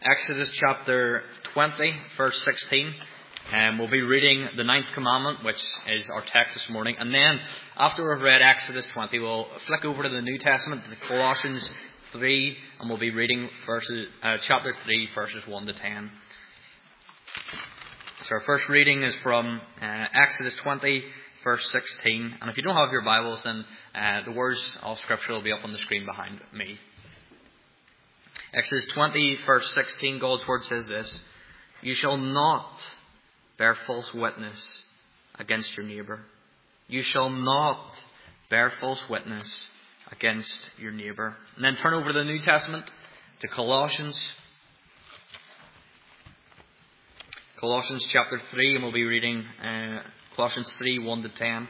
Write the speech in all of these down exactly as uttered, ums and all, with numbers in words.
Exodus chapter twenty, verse sixteen. Um, we'll be reading the ninth commandment, which is our text this morning. And then, after we've read Exodus twenty, we'll flick over to the New Testament, to Colossians three, and we'll be reading verses, uh, chapter three, verses one to ten. So our first reading is from uh, Exodus twenty, verse sixteen. And if you don't have your Bibles, then uh, the words of Scripture will be up on the screen behind me. Exodus twenty, verse sixteen, God's Word says this: "You shall not bear false witness against your neighbour. You shall not bear false witness against your neighbour." And then turn over to the New Testament, to Colossians. Colossians chapter three, and we'll be reading uh, Colossians three, one to ten.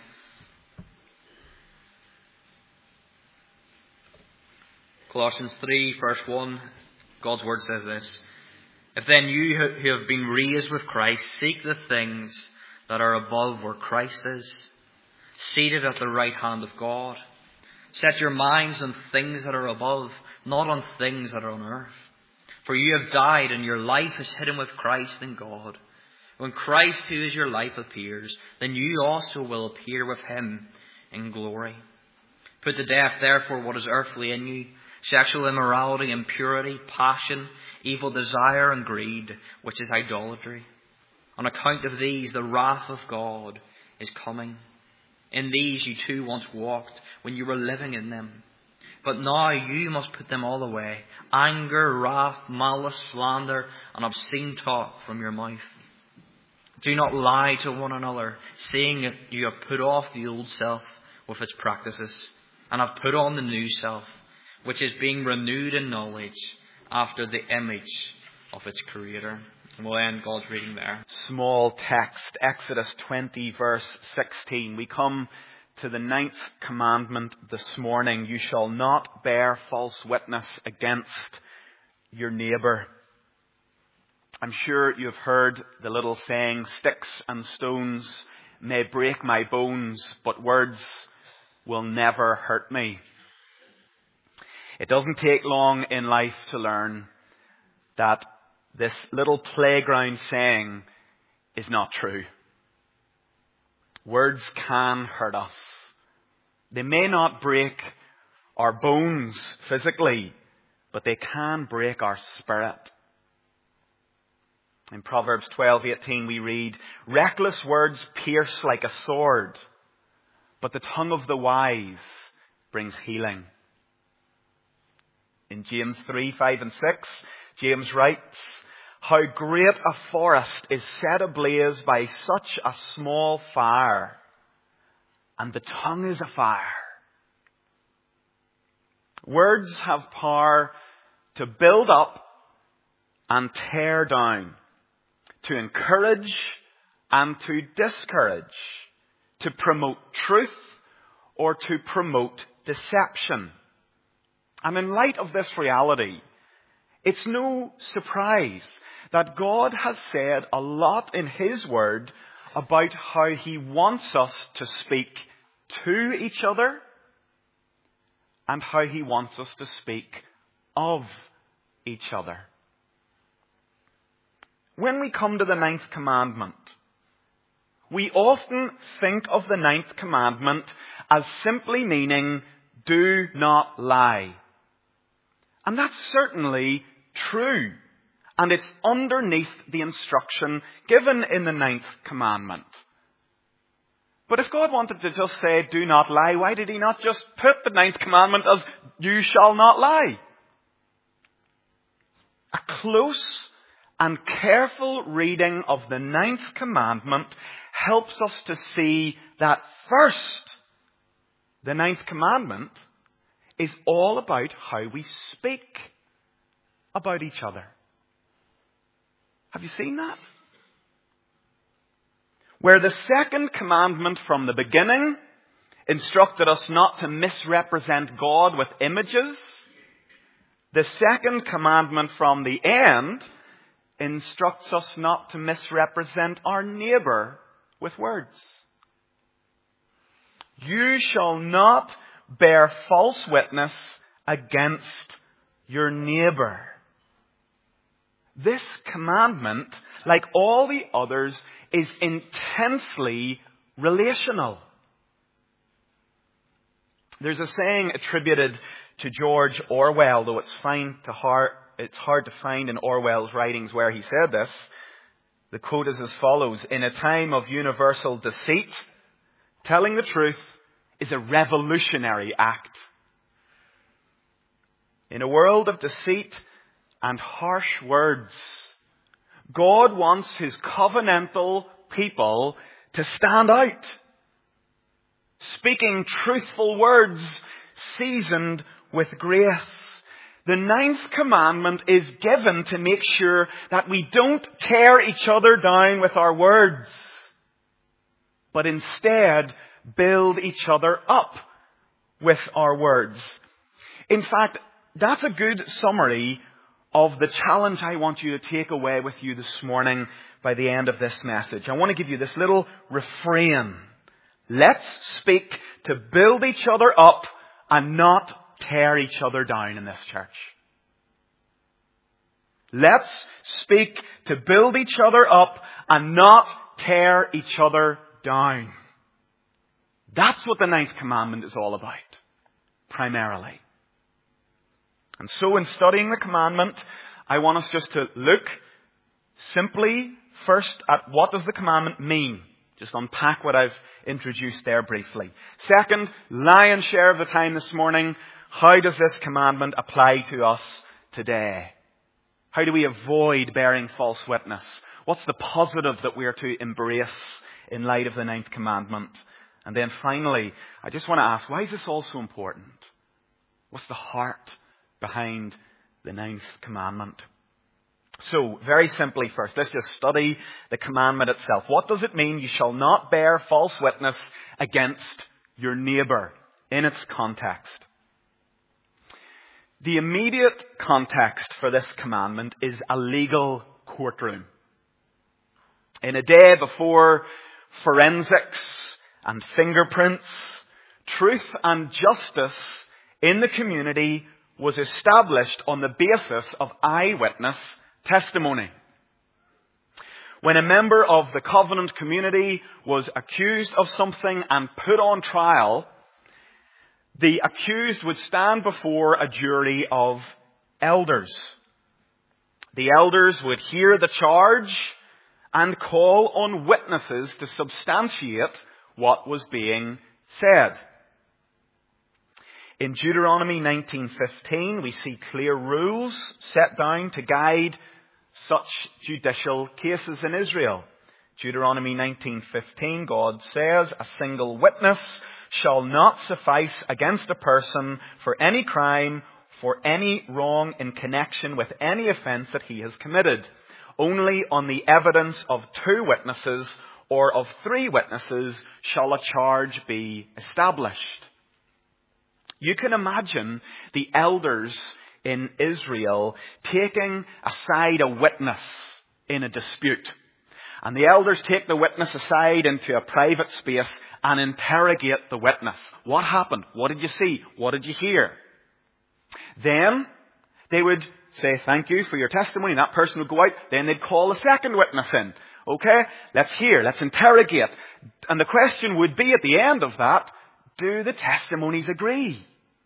Colossians three, verse one, God's Word says this: "If then you who have been raised with Christ seek the things that are above where Christ is, seated at the right hand of God, set your minds on things that are above, not on things that are on earth. For you have died, and your life is hidden with Christ in God. When Christ, who is your life, appears, then you also will appear with him in glory. Put to death, therefore, what is earthly in you: sexual immorality, impurity, passion, evil desire, and greed, which is idolatry. On account of these, the wrath of God is coming. In these you too once walked when you were living in them. But now you must put them all away: anger, wrath, malice, slander, and obscene talk from your mouth. Do not lie to one another, seeing that you have put off the old self with its practices, and have put on the new self, which is being renewed in knowledge after the image of its creator." And we'll end God's reading there. Small text, Exodus twenty, verse sixteen. We come to the ninth commandment this morning: "You shall not bear false witness against your neighbour." I'm sure you've heard the little saying, "Sticks and stones may break my bones, but words will never hurt me." It doesn't take long in life to learn that this little playground saying is not true. Words can hurt us. They may not break our bones physically, but they can break our spirit. In Proverbs twelve eighteen we read, "Reckless words pierce like a sword, but the tongue of the wise brings healing." In James three, five and six, James writes, "How great a forest is set ablaze by such a small fire, and the tongue is a fire." Words have power to build up and tear down, to encourage and to discourage, to promote truth or to promote deception. And in light of this reality, it's no surprise that God has said a lot in His Word about how He wants us to speak to each other and how He wants us to speak of each other. When we come to the ninth commandment, we often think of the ninth commandment as simply meaning, "Do not lie." And that's certainly true. And it's underneath the instruction given in the ninth commandment. But if God wanted to just say, "Do not lie," why did He not just put the ninth commandment as, "You shall not lie"? A close and careful reading of the ninth commandment helps us to see that first, the ninth commandment is all about how we speak about each other. Have you seen that? Where the second commandment from the beginning instructed us not to misrepresent God with images, the second commandment from the end instructs us not to misrepresent our neighbour with words. "You shall not bear false witness against your neighbour." this commandment, like all the others, is intensely relational. There's a saying attributed to George Orwell, though it's, fine to hard, it's hard to find in Orwell's writings where he said this. The quote is as follows: "In a time of universal deceit, telling the truth is a revolutionary act. In a world of deceit and harsh words, God wants His covenantal people to stand out, speaking truthful words seasoned with grace. The ninth commandment is given to make sure that we don't tear each other down with our words, but instead build each other up with our words." In fact, that's a good summary of the challenge I want you to take away with you this morning by the end of this message. I want to give you this little refrain. Let's speak to build each other up and not tear each other down in this church. Let's speak to build each other up and not tear each other down. That's what the ninth commandment is all about, primarily. And so in studying the commandment, I want us just to look simply first at what does the commandment mean. Just unpack what I've introduced there briefly. Second, lion's share of the time this morning, how does this commandment apply to us today? How do we avoid bearing false witness? What's the positive that we are to embrace in light of the ninth commandment? And then finally, I just want to ask, why is this all so important? What's the heart behind the ninth commandment? So, very simply first, let's just study the commandment itself. What does it mean? You shall not bear false witness against your neighbour, in its context. The immediate context for this commandment is a legal courtroom. In a day before forensics and fingerprints, truth and justice in the community was established on the basis of eyewitness testimony. When a member of the covenant community was accused of something and put on trial, the accused would stand before a jury of elders. The elders would hear the charge and call on witnesses to substantiate what was being said. In Deuteronomy nineteen fifteen, we see clear rules set down to guide such judicial cases in Israel. Deuteronomy nineteen fifteen, God says, "A single witness shall not suffice against a person for any crime, for any wrong in connection with any offence that he has committed. Only on the evidence of two witnesses or of three witnesses shall a charge be established." You can imagine the elders in Israel taking aside a witness in a dispute. And the elders take the witness aside into a private space and interrogate the witness. What happened? What did you see? What did you hear? Then they would say, "Thank you for your testimony." And that person would go out. Then they'd call a second witness in. Okay, let's hear, let's interrogate. And the question would be at the end of that, do the testimonies agree?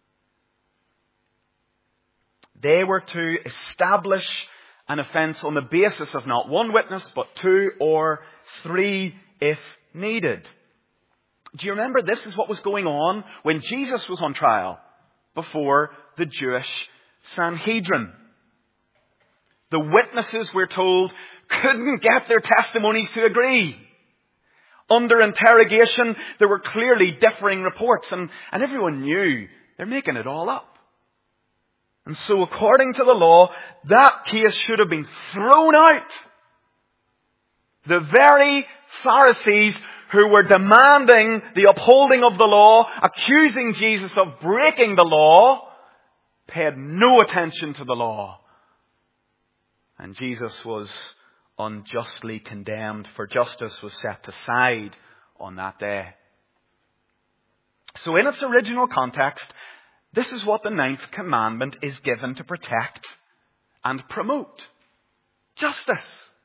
They were to establish an offence on the basis of not one witness, but two or three if needed. Do you remember this is what was going on when Jesus was on trial before the Jewish Sanhedrin? The witnesses, we're told, couldn't get their testimonies to agree. Under interrogation, there were clearly differing reports, and, and everyone knew they're making it all up. And so according to the law, that case should have been thrown out. The very Pharisees who were demanding the upholding of the law, accusing Jesus of breaking the law, paid no attention to the law. And Jesus was unjustly condemned, for justice was set aside on that day. So in its original context, this is what the ninth commandment is given to protect and promote. Justice.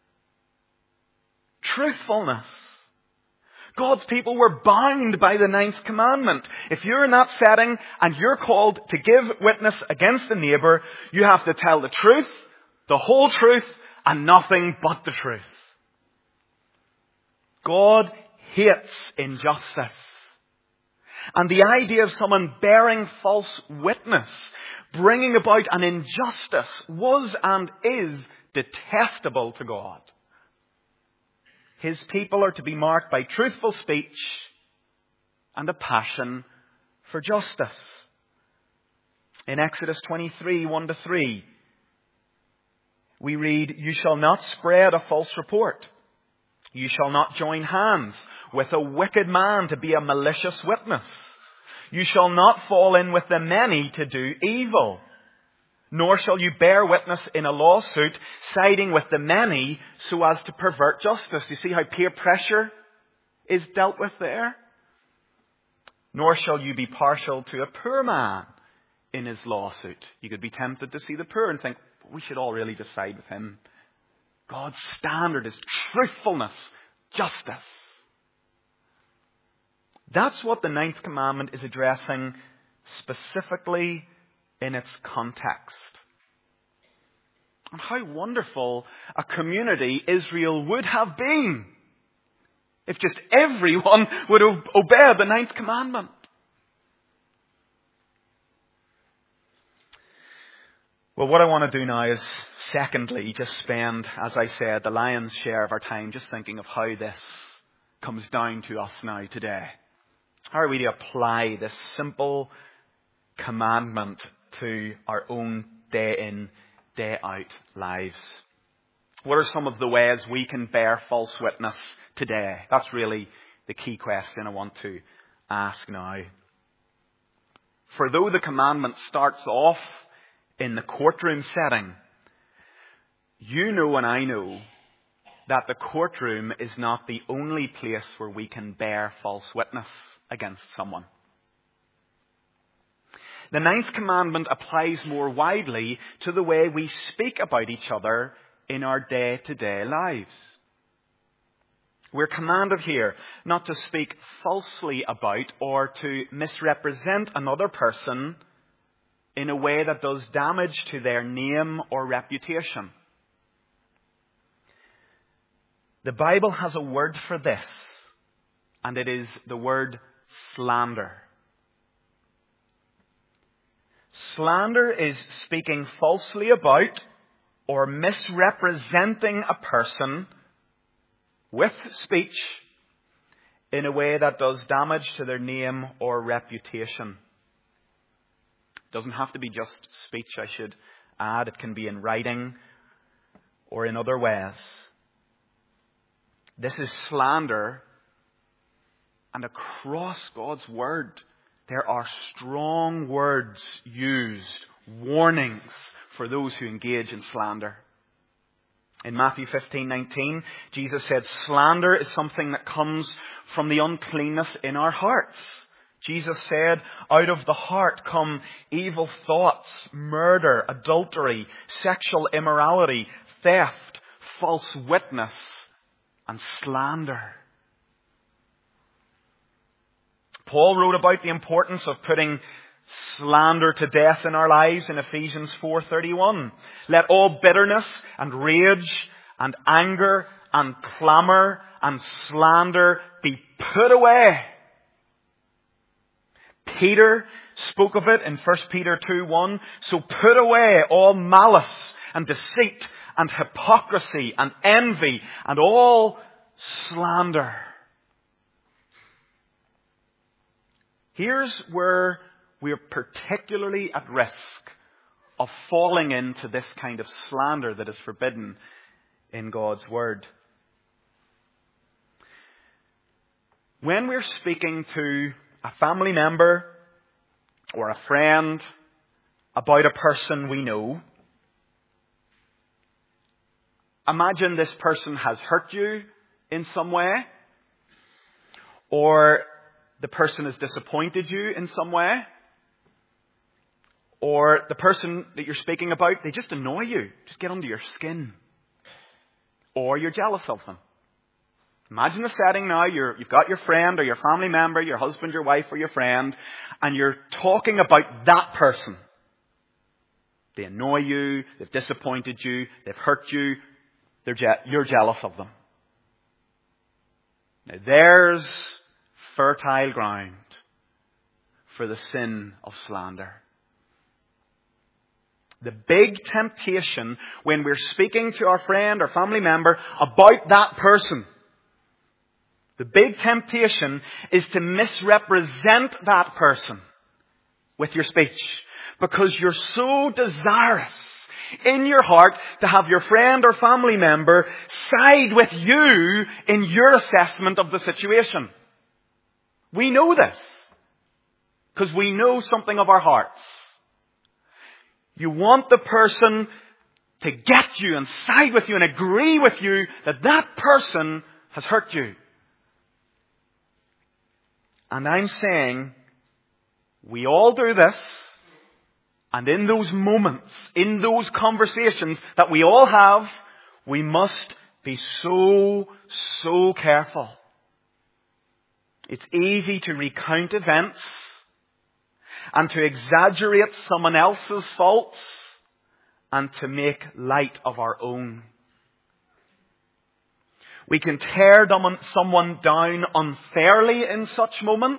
Truthfulness. God's people were bound by the ninth commandment. If you're in that setting and you're called to give witness against a neighbour, you have to tell the truth, the whole truth, and nothing but the truth. God hates injustice. And the idea of someone bearing false witness, bringing about an injustice, was and is detestable to God. His people are to be marked by truthful speech and a passion for justice. In Exodus twenty-three, one to three, we read, "You shall not spread a false report. You shall not join hands with a wicked man to be a malicious witness. You shall not fall in with the many to do evil. Nor shall you bear witness in a lawsuit, siding with the many so as to pervert justice." Do you see how peer pressure is dealt with there? "Nor shall you be partial to a poor man in his lawsuit." You could be tempted to see the poor and think, we should all really just side with him. God's standard is truthfulness, justice. That's what the ninth commandment is addressing specifically in its context. And how wonderful a community Israel would have been if just everyone would have obeyed the ninth commandment. Well, what I want to do now is, secondly, just spend, as I said, the lion's share of our time just thinking of how this comes down to us now today. How are we to apply this simple commandment to our own day in, day out lives? What are some of the ways we can bear false witness today? That's really the key question I want to ask now. For though the commandment starts off in the courtroom setting, you know and I know that the courtroom is not the only place where we can bear false witness against someone. The ninth commandment applies more widely to the way we speak about each other in our day-to-day lives. We're commanded here not to speak falsely about or to misrepresent another person in a way that does damage to their name or reputation. The Bible has a word for this, and it is the word slander. Slander is speaking falsely about or misrepresenting a person with speech in a way that does damage to their name or reputation. It doesn't have to be just speech, I should add. It can be in writing or in other ways. This is slander, and across God's Word, there are strong words used, warnings for those who engage in slander. In Matthew fifteen nineteen, Jesus said slander is something that comes from the uncleanness in our hearts. Jesus said, out of the heart come evil thoughts, murder, adultery, sexual immorality, theft, false witness, and slander. Paul wrote about the importance of putting slander to death in our lives in Ephesians four thirty-one. Let all bitterness and rage and anger and clamour and slander be put away. Peter spoke of it in First Peter two one. So put away all malice and deceit and hypocrisy and envy and all slander. Here's where we're particularly at risk of falling into this kind of slander that is forbidden in God's Word. When we're speaking to a family member or a friend about a person we know, imagine this person has hurt you in some way, or the person has disappointed you in some way, or the person that you're speaking about, they just annoy you, just get under your skin. or you're jealous of them. Imagine the setting now. You're, you've got your friend or your family member, your husband, your wife, or your friend, and you're talking about that person. They annoy you, they've disappointed you, they've hurt you, they're je- you're jealous of them. Now there's fertile ground for the sin of slander. The big temptation when we're speaking to our friend or family member about that person, the big temptation is to misrepresent that person with your speech. Because you're so desirous in your heart to have your friend or family member side with you in your assessment of the situation. We know this. Because we know something of our hearts. You want the person to get you and side with you and agree with you that that person has hurt you. And I'm saying, we all do this. And in those moments, in those conversations that we all have, we must be so, so careful. It's easy to recount events and to exaggerate someone else's faults and to make light of our own. We can tear someone down unfairly in such moments.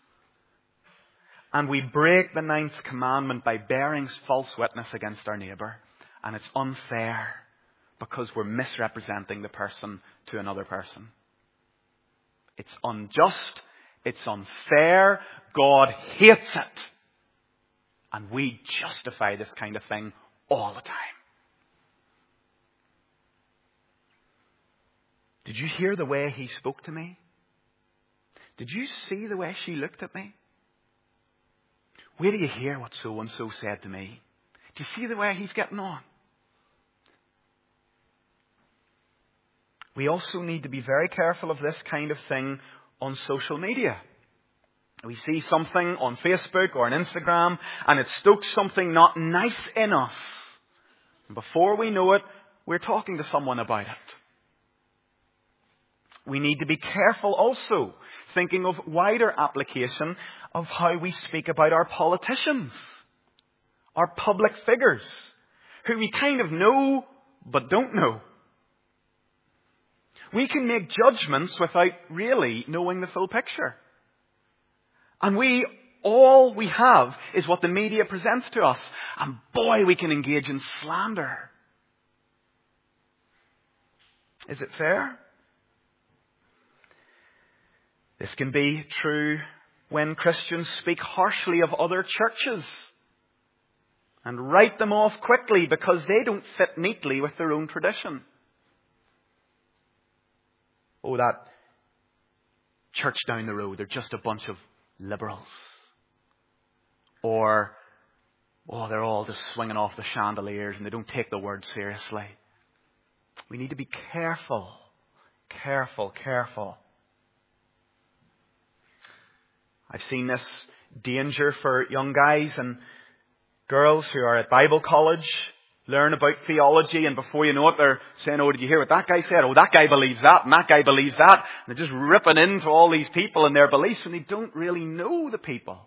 And we break the ninth commandment by bearing false witness against our neighbour. And it's unfair because we're misrepresenting the person to another person. It's unjust. It's unfair. God hates it. And we justify this kind of thing all the time. Did you hear the way he spoke to me? Did you see the way she looked at me? Where do you hear what so-and-so said to me? Do you see the way he's getting on? We also need to be very careful of this kind of thing on social media. We see something on Facebook or on Instagram and it stokes something not nice in us. And before we know it, we're talking to someone about it. We need to be careful also, thinking of wider application of how we speak about our politicians, our public figures, who we kind of know but don't know. We can make judgments without really knowing the full picture. And we, all we have is what the media presents to us. And boy, we can engage in slander. Is it fair? This can be true when Christians speak harshly of other churches and write them off quickly because they don't fit neatly with their own tradition. Oh, that church down the road, they're just a bunch of liberals. Or, oh, they're all just swinging off the chandeliers and they don't take the word seriously. We need to be careful, careful, careful. I've seen this danger for young guys and girls who are at Bible college, learn about theology, and before you know it, they're saying, oh, did you hear what that guy said? Oh, that guy believes that, and that guy believes that. And they're just ripping into all these people and their beliefs when they don't really know the people.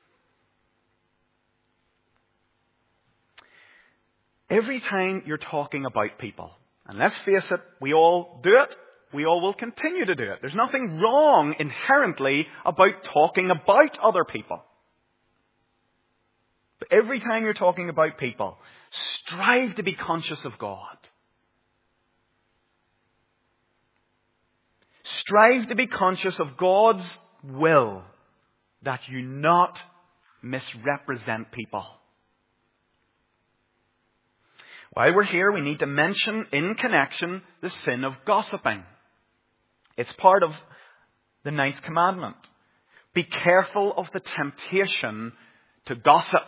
Every time you're talking about people, and let's face it, we all do it. We all will continue to do it. There's nothing wrong inherently about talking about other people. But every time you're talking about people, strive to be conscious of God. Strive to be conscious of God's will that you not misrepresent people. While we're here, we need to mention in connection the sin of gossiping. It's part of the ninth commandment. Be careful of the temptation to gossip.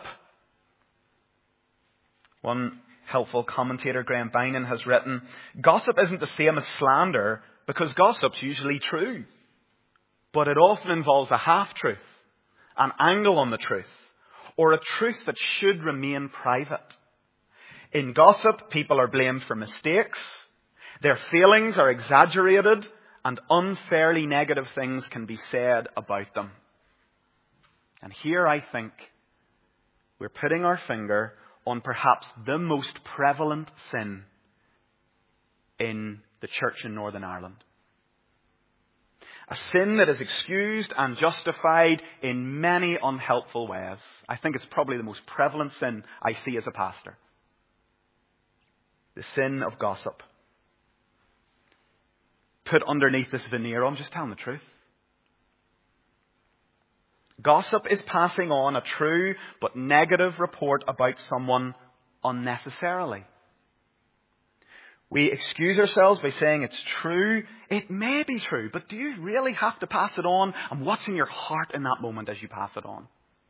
One helpful commentator, Graham Beynon, has written, gossip isn't the same as slander because gossip's usually true. But it often involves a half-truth, an angle on the truth, or a truth that should remain private. In gossip, people are blamed for mistakes. Their failings are exaggerated, and unfairly negative things can be said about them. And here I think we're putting our finger on perhaps the most prevalent sin in the church in Northern Ireland. A sin that is excused and justified in many unhelpful ways. I think it's probably the most prevalent sin I see as a pastor. The sin of gossip. Put underneath this veneer, I'm just telling the truth. Gossip is passing on a true but negative report about someone unnecessarily. We excuse ourselves by saying it's true. It may be true, but do you really have to pass it on? And what's in your heart in that moment as you pass it on?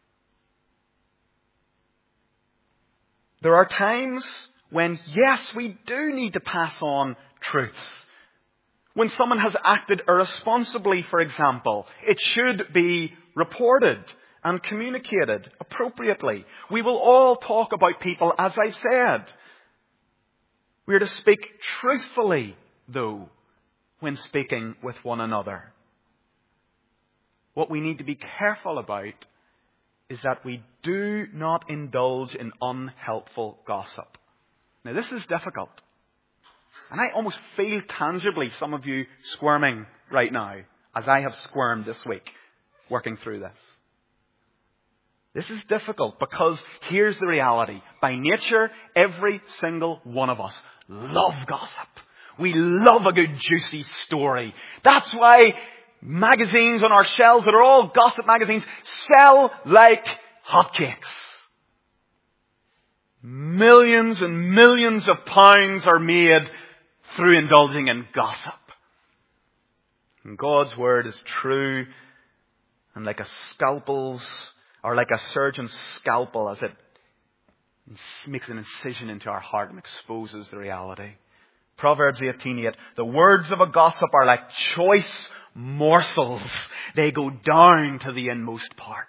There are times when, yes, we do need to pass on truths. When someone has acted irresponsibly, for example, it should be reported and communicated appropriately. We will all talk about people, as I said. We are to speak truthfully, though, when speaking with one another. What we need to be careful about is that we do not indulge in unhelpful gossip. Now, this is difficult. And I almost feel tangibly some of you squirming right now, as I have squirmed this week, working through this. This is difficult because here's the reality. By nature, every single one of us love gossip. We love a good juicy story. That's why magazines on our shelves that are all gossip magazines sell like hotcakes. Millions and millions of pounds are made through indulging in gossip. And God's word is true, and like a scalpel's, or like a surgeon's scalpel, as it makes an incision into our heart and exposes the reality. Proverbs eighteen eight, the words of a gossip are like choice morsels. They go down to the inmost parts.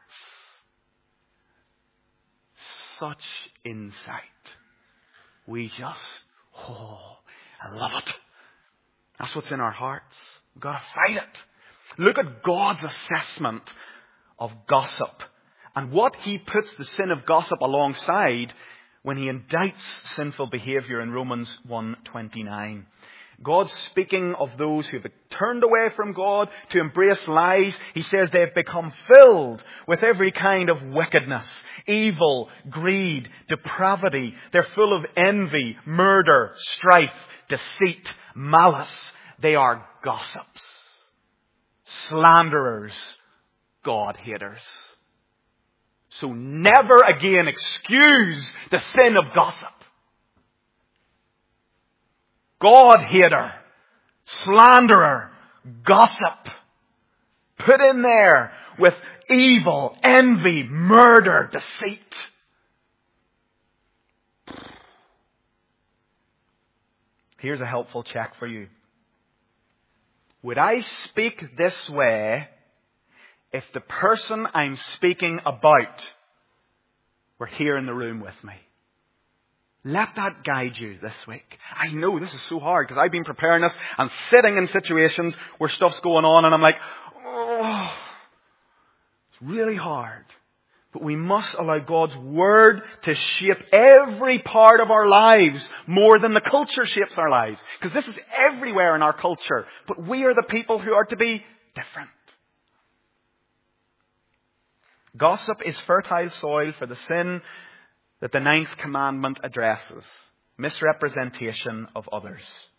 Such insight. We just, oh, I love it. That's what's in our hearts. We've got to fight it. Look at God's assessment of gossip and what He puts the sin of gossip alongside when He indicts sinful behavior in Romans one twenty-nine. God, speaking of those who have turned away from God to embrace lies, He says they have become filled with every kind of wickedness, evil, greed, depravity. They're full of envy, murder, strife, deceit, malice. They are gossips, slanderers, God-haters. So never again excuse the sin of gossip. God-hater, slanderer, gossip. Put in there with evil, envy, murder, deceit. Here's a helpful check for you. Would I speak this way if the person I'm speaking about were here in the room with me? Let that guide you this week. I know this is so hard because I've been preparing this and sitting in situations where stuff's going on and I'm like, oh, it's really hard. But we must allow God's Word to shape every part of our lives more than the culture shapes our lives. Because this is everywhere in our culture. But we are the people who are to be different. Gossip is fertile soil for the sin that the ninth commandment addresses. Misrepresentation of others.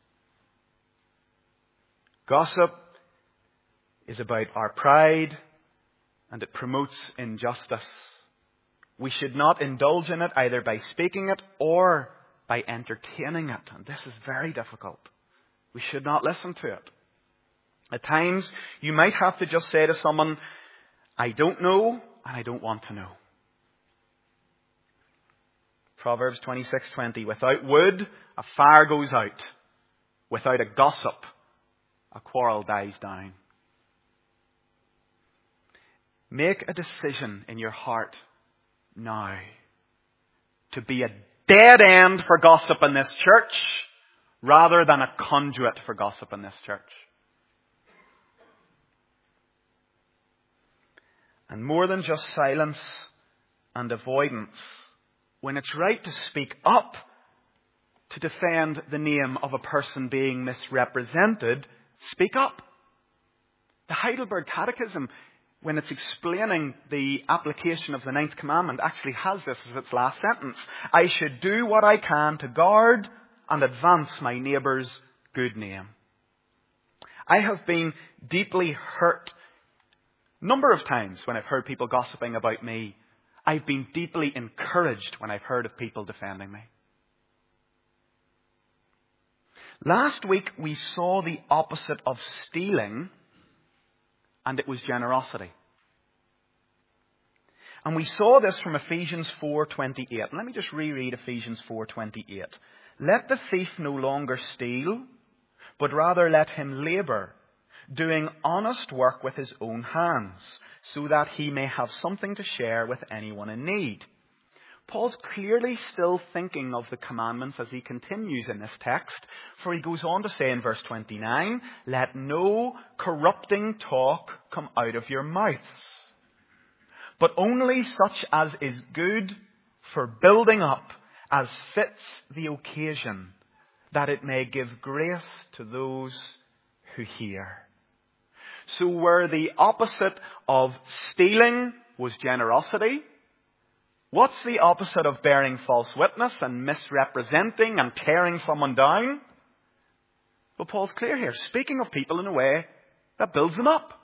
Gossip is about our pride and it promotes injustice. We should not indulge in it either by speaking it or by entertaining it. And this is very difficult. We should not listen to it. At times, you might have to just say to someone, I don't know and I don't want to know. Proverbs twenty-six twenty, without wood, a fire goes out. Without a gossip, a quarrel dies down. Make a decision in your heart now to be a dead end for gossip in this church rather than a conduit for gossip in this church. And more than just silence and avoidance, when it's right to speak up to defend the name of a person being misrepresented, speak up. The Heidelberg Catechism, when it's explaining the application of the ninth commandment, actually has this as its last sentence. I should do what I can to guard and advance my neighbour's good name. I have been deeply hurt a number of times when I've heard people gossiping about me. I've been deeply encouraged when I've heard of people defending me. Last week we saw the opposite of stealing, and it was generosity. And we saw this from Ephesians four twenty-eight. And let me just reread Ephesians four twenty-eight. Let the thief no longer steal, but rather let him labour, doing honest work with his own hands, so that he may have something to share with anyone in need. Paul's clearly still thinking of the commandments as he continues in this text, for he goes on to say in verse twenty-nine, let no corrupting talk come out of your mouths, but only such as is good for building up, as fits the occasion, that it may give grace to those who hear. So where the opposite of stealing was generosity, what's the opposite of bearing false witness and misrepresenting and tearing someone down? Well, Paul's clear here, speaking of people in a way that builds them up.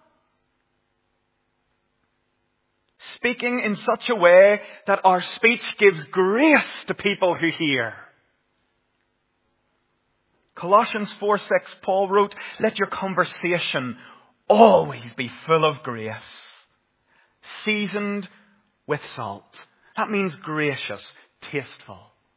Speaking in such a way that our speech gives grace to people who hear. Colossians four six, Paul wrote, let your conversation always be full of grace, seasoned with salt. That means gracious, tasteful.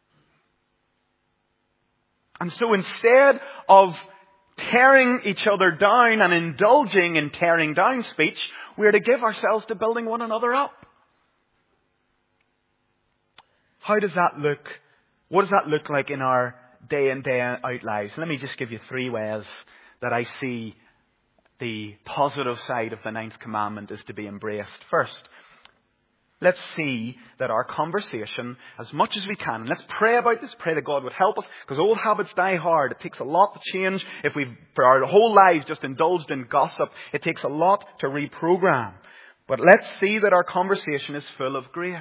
And so instead of tearing each other down and indulging in tearing down speech, we're to give ourselves to building one another up. How does that look? What does that look like in our day in, day out lives? Let me just give you three ways that I see the positive side of the ninth commandment is to be embraced. First, let's see that our conversation, as much as we can, and let's pray about this, pray that God would help us, because old habits die hard. It takes a lot to change. If we've, for our whole lives, just indulged in gossip, it takes a lot to reprogram. But let's see that our conversation is full of grace.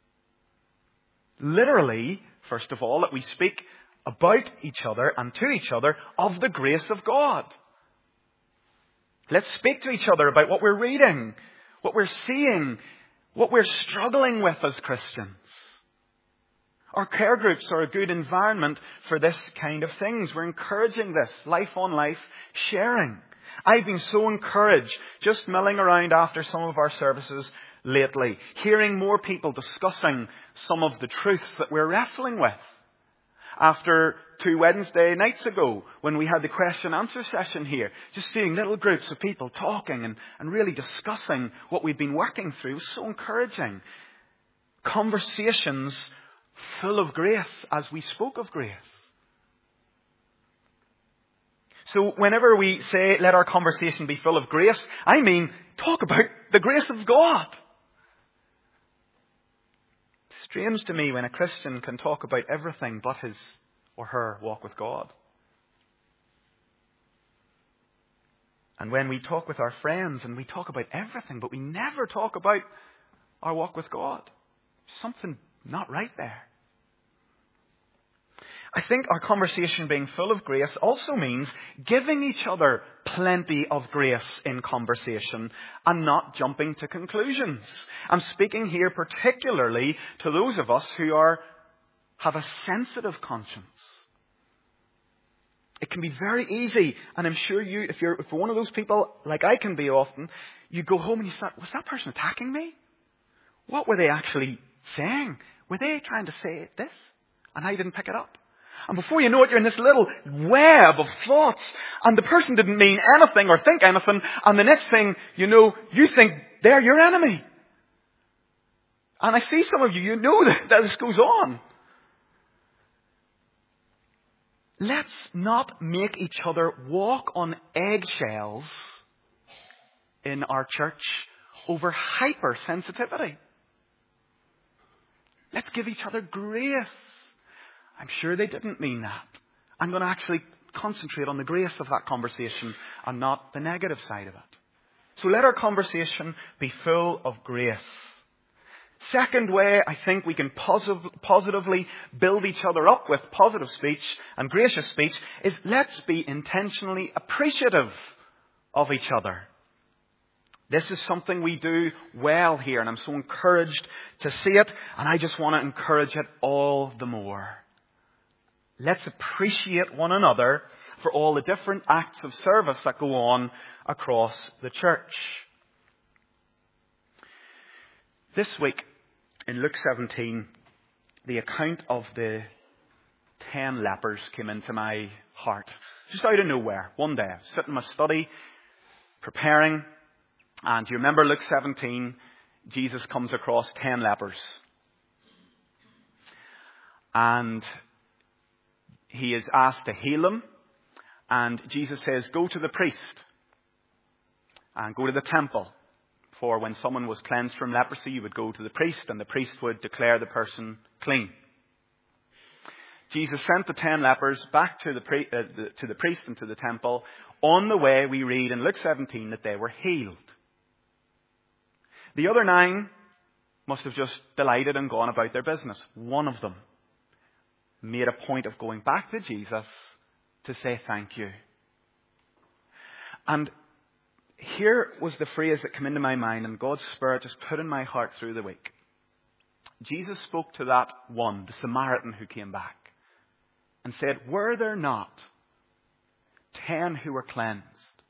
Literally, first of all, that we speak about each other and to each other of the grace of God. Let's speak to each other about what we're reading, what we're seeing, what we're struggling with as Christians. Our care groups are a good environment for this kind of things. We're encouraging this, life on life, sharing. I've been so encouraged just milling around after some of our services lately, hearing more people discussing some of the truths that we're wrestling with. After two Wednesday nights ago, when we had the question and answer session here, just seeing little groups of people talking and, and really discussing what we've been working through was so encouraging. Conversations full of grace as we spoke of grace. So whenever we say, let our conversation be full of grace, I mean, talk about the grace of God. Strange to me when a Christian can talk about everything but his or her walk with God. And when we talk with our friends and we talk about everything, but we never talk about our walk with God, something not right there. I think our conversation being full of grace also means giving each other plenty of grace in conversation and not jumping to conclusions. I'm speaking here particularly to those of us who are have a sensitive conscience. It can be very easy, and I'm sure you, if you're, if you're one of those people, like I can be often, you go home and you start, was that person attacking me? What were they actually saying? Were they trying to say this? And I didn't pick it up. And before you know it, you're in this little web of thoughts. And the person didn't mean anything or think anything. And the next thing you know, you think they're your enemy. And I see some of you, you know that, that this goes on. let's not make each other walk on eggshells in our church over hypersensitivity. Let's give each other grace. I'm sure they didn't mean that. I'm going to actually concentrate on the grace of that conversation and not the negative side of it. So let our conversation be full of grace. Second way I think we can posit- positively build each other up with positive speech and gracious speech is let's be intentionally appreciative of each other. This is something we do well here, and I'm so encouraged to see it, and I just want to encourage it all the more. Let's appreciate one another for all the different acts of service that go on across the church. This week, in Luke seventeen, the account of the ten lepers came into my heart. Just out of nowhere, one day. I was sitting in my study, preparing, and do you remember Luke seventeen? Jesus comes across ten lepers. And he is asked to heal them. And Jesus says, go to the priest. And go to the temple. For when someone was cleansed from leprosy, you would go to the priest, and the priest would declare the person clean. Jesus sent the ten lepers back to the, pri- uh, the, to the priest and to the temple. On the way, we read in Luke seventeen that they were healed. The other nine must have just delighted and gone about their business. One of them made a point of going back to Jesus to say thank you. And here was the phrase that came into my mind, and God's Spirit just put in my heart through the week. Jesus spoke to that one, the Samaritan who came back, and said, were there not ten who were cleansed?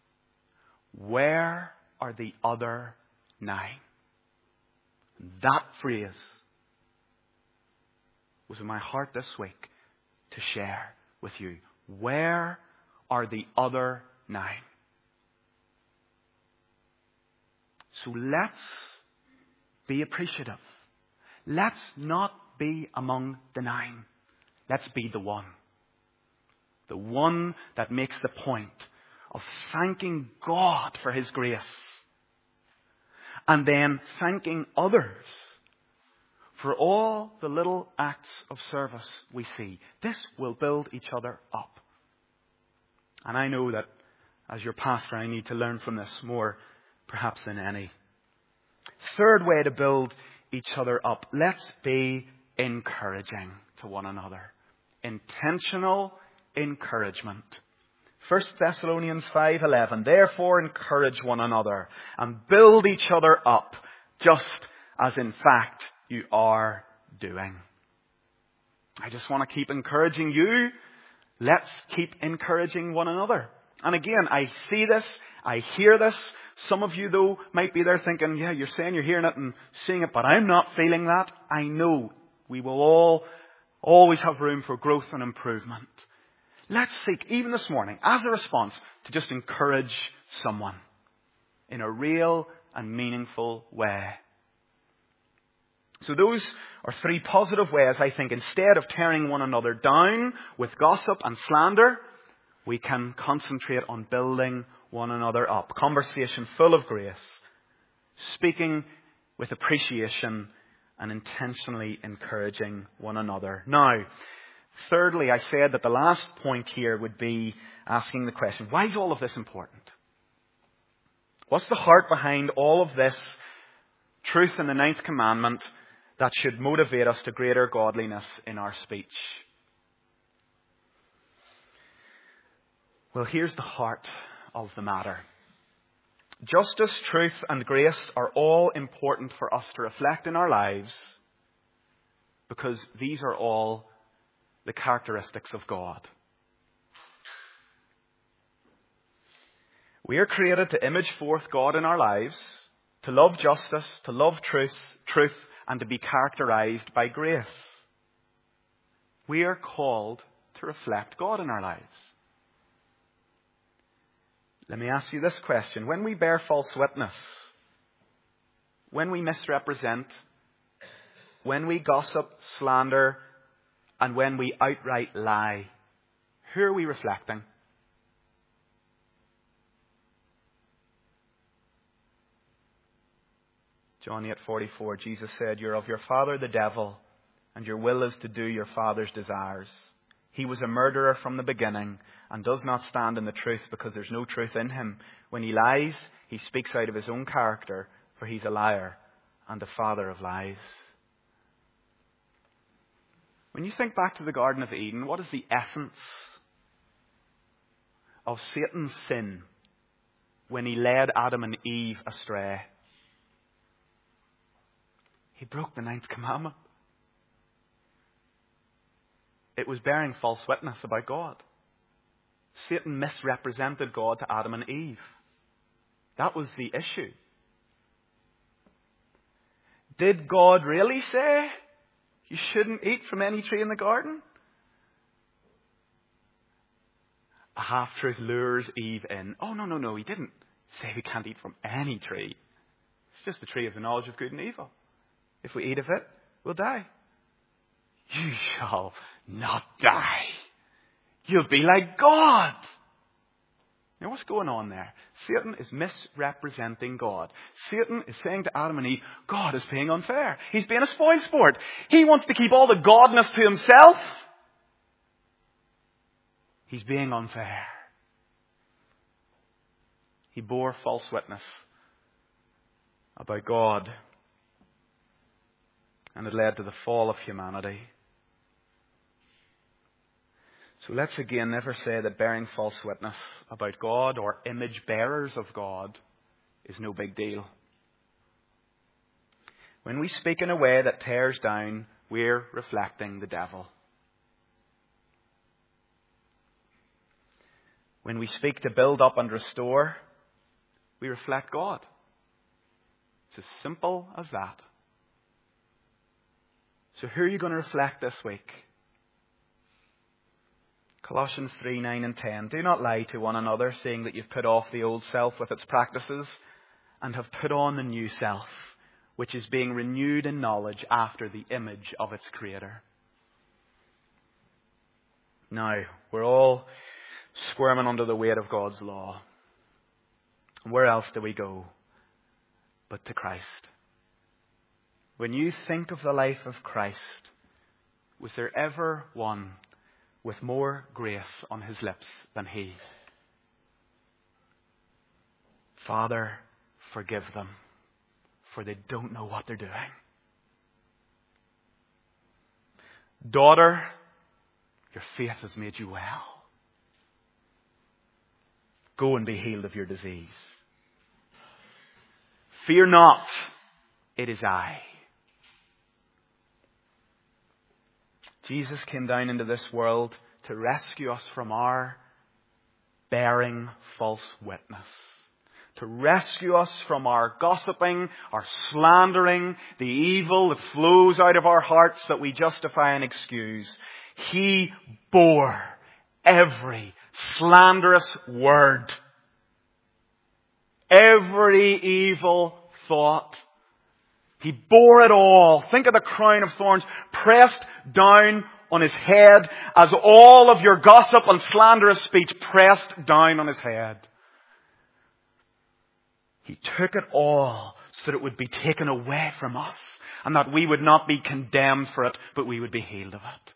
Where are the other nine? And that phrase was in my heart this week to share with you. Where are the other nine? So let's be appreciative. Let's not be among the nine. Let's be the one. The one that makes the point of thanking God for His grace. And then thanking others for all the little acts of service we see. This will build each other up. And I know that as your pastor, I need to learn from this more perhaps than any. Third way to build each other up. Let's be encouraging to one another. Intentional encouragement. First Thessalonians five eleven. Therefore encourage one another and build each other up, just as in fact you are doing. I just want to keep encouraging you. Let's keep encouraging one another. And again, I see this, I hear this. Some of you, though, might be there thinking, yeah, you're saying you're hearing it and seeing it, but I'm not feeling that. I know we will all always have room for growth and improvement. Let's seek, even this morning, as a response, to just encourage someone in a real and meaningful way. So those are three positive ways, I think, instead of tearing one another down with gossip and slander, we can concentrate on building one another up. Conversation full of grace, speaking with appreciation, and intentionally encouraging one another. Now, thirdly, I said that the last point here would be asking the question, why is all of this important? What's the heart behind all of this truth in the ninth commandment that should motivate us to greater godliness in our speech? Well, here's the heart of the matter. Justice, truth, and grace are all important for us to reflect in our lives because these are all the characteristics of God. We are created to image forth God in our lives, to love justice, to love truth, truth, and to be characterized by grace. We are called to reflect God in our lives. Let me ask you this question. When we bear false witness, when we misrepresent, when we gossip, slander, and when we outright lie, Who are we reflecting? John eight forty-four, Jesus said, "You're of your father the devil, and your will is to do your father's desires. He was a murderer from the beginning and does not stand in the truth because there's no truth in him. When he lies, he speaks out of his own character, for he's a liar and the father of lies." When you think back to the Garden of Eden, what is the essence of Satan's sin when he led Adam and Eve astray? He broke the ninth commandment. It was bearing false witness about God. Satan misrepresented God to Adam and Eve. That was the issue. Did God really say you shouldn't eat from any tree in the garden? A half-truth lures Eve in. Oh, no, no, no, he didn't say we can't eat from any tree. It's just the tree of the knowledge of good and evil. If we eat of it, we'll die. You shall not die. You'll be like God. Now what's going on there? Satan is misrepresenting God. Satan is saying to Adam and Eve, God is being unfair. He's being a spoil sport. He wants to keep all the godness to himself. He's being unfair. He bore false witness about God. And it led to the fall of humanity. So let's again never say that bearing false witness about God or image bearers of God is no big deal. When we speak in a way that tears down, we're reflecting the devil. When we speak to build up and restore, we reflect God. It's as simple as that. So who are you going to reflect this week? Colossians three, nine and ten. Do not lie to one another, saying that you've put off the old self with its practices and have put on the new self, which is being renewed in knowledge after the image of its creator. Now, we're all squirming under the weight of God's law. Where else do we go but to Christ? When you think of the life of Christ, was there ever one with more grace on his lips than he? Father, forgive them, for they don't know what they're doing. Daughter, your faith has made you well. Go and be healed of your disease. Fear not, it is I. Jesus came down into this world to rescue us from our bearing false witness. To rescue us from our gossiping, our slandering, the evil that flows out of our hearts that we justify and excuse. He bore every slanderous word, every evil thought. He bore it all. Think of the crown of thorns pressed down on his head as all of your gossip and slanderous speech pressed down on his head. He took it all so that it would be taken away from us and that we would not be condemned for it, but we would be healed of it.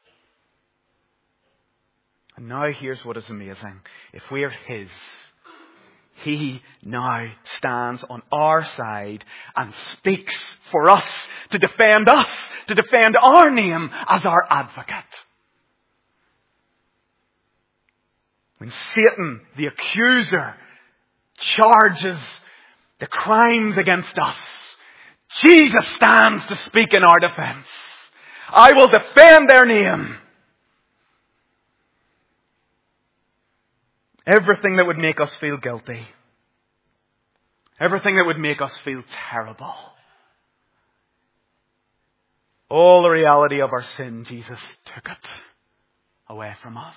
And now here's what is amazing. If we are his, he now stands on our side and speaks for us, to defend us, to defend our name as our advocate. When Satan, the accuser, charges the crimes against us, Jesus stands to speak in our defense. I will defend their name. Everything that would make us feel guilty. Everything that would make us feel terrible. All the reality of our sin, Jesus took it away from us.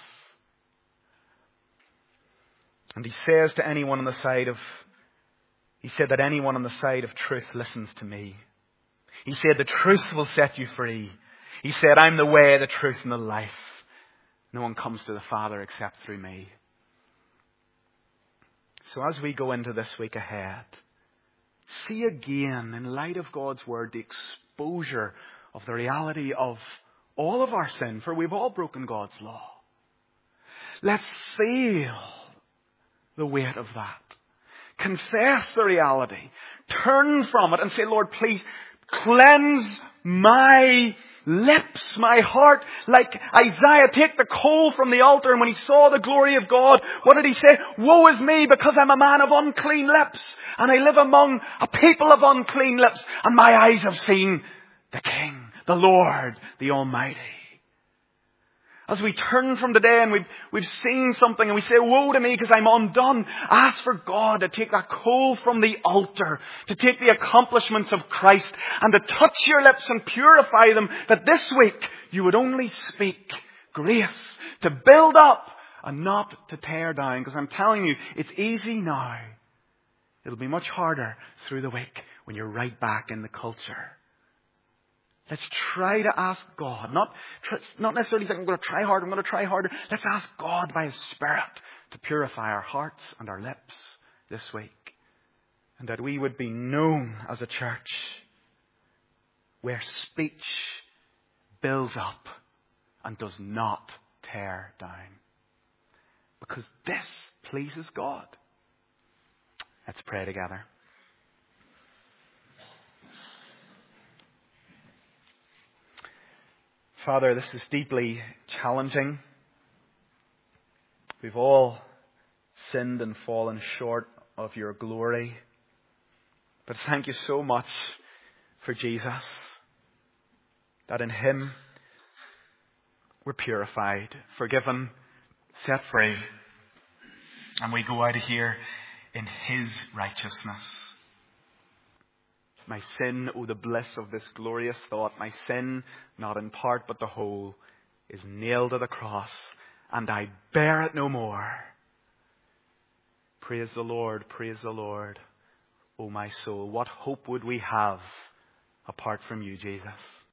And he says to anyone on the side of, he said that anyone on the side of truth listens to me. He said the truth will set you free. He said, I'm the way, the truth and the life. No one comes to the Father except through me. So as we go into this week ahead, see again, in light of God's Word, the exposure of the reality of all of our sin, for we've all broken God's law. Let's feel the weight of that. Confess the reality. Turn from it and say, Lord, please cleanse my lips, my heart. Like Isaiah, take the coal from the altar, and when he saw the glory of God, what did he say? Woe is me, because I'm a man of unclean lips, and I live among a people of unclean lips, and my eyes have seen the King, the Lord, the Almighty. As we turn from today and we've, we've seen something and we say, woe to me because I'm undone, ask for God to take that coal from the altar, to take the accomplishments of Christ and to touch your lips and purify them, that this week you would only speak grace to build up and not to tear down. Because I'm telling you, it's easy now. It'll be much harder through the week when you're right back in the culture. Let's try to ask God, not, not necessarily think I'm going to try harder, I'm going to try harder. Let's ask God by His Spirit to purify our hearts and our lips this week. And that we would be known as a church where speech builds up and does not tear down. Because this pleases God. Let's pray together. Father, this is deeply challenging. We've all sinned and fallen short of your glory. But thank you so much for Jesus, that in Him we're purified, forgiven, set free, and we go out of here in His righteousness. My sin, oh the bliss of this glorious thought, my sin, not in part but the whole, is nailed to the cross, and I bear it no more. Praise the Lord, praise the Lord, O my soul. What hope would we have apart from you, Jesus?